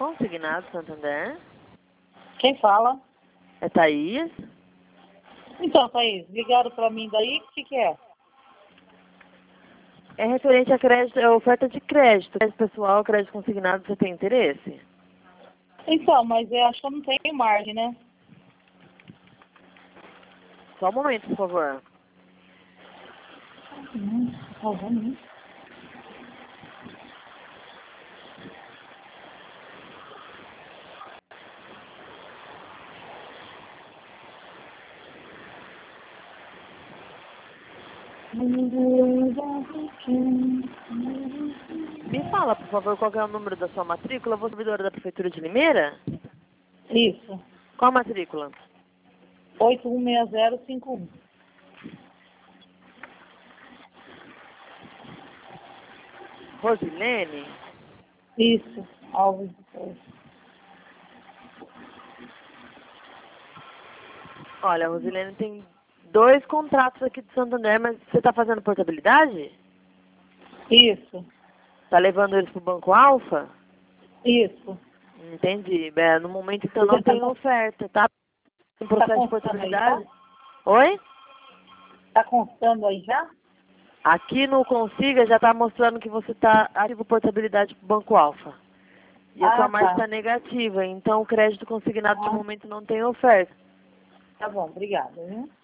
Consignado Santander. Quem fala? É Thaís? Então, Thaís, ligaram pra mim daí, o que é? É referente a crédito, é oferta de crédito. Crédito pessoal, crédito consignado, você tem interesse? Então, mas eu acho que eu não tenho margem, né? Só um momento, por favor. Tá vendo? Me fala, por favor, qual que é o número da sua matrícula? Eu vou servidora da Prefeitura de Limeira? Isso. Qual a matrícula? 816051. Rosilene? Isso. Alves de Souza. Olha, a Rosilene tem 2 contratos aqui de Santander, mas você está fazendo portabilidade? Isso. Está levando eles para o Banco Alfa? Isso. Entendi. No momento, então, não tem oferta, tá? Em processo de constando aí já? portabilidade? Oi? Tá constando aí já? Aqui no Consiga já está mostrando que você está ativo portabilidade para o Banco Alfa. E a sua margem está negativa, então o crédito consignado de momento não tem oferta. Tá bom, obrigada, viu?